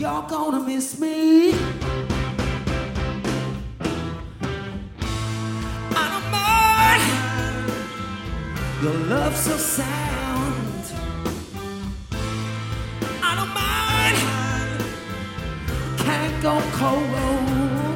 you're gonna miss me. I don't mind your love so sound. I don't mind, can't go cold.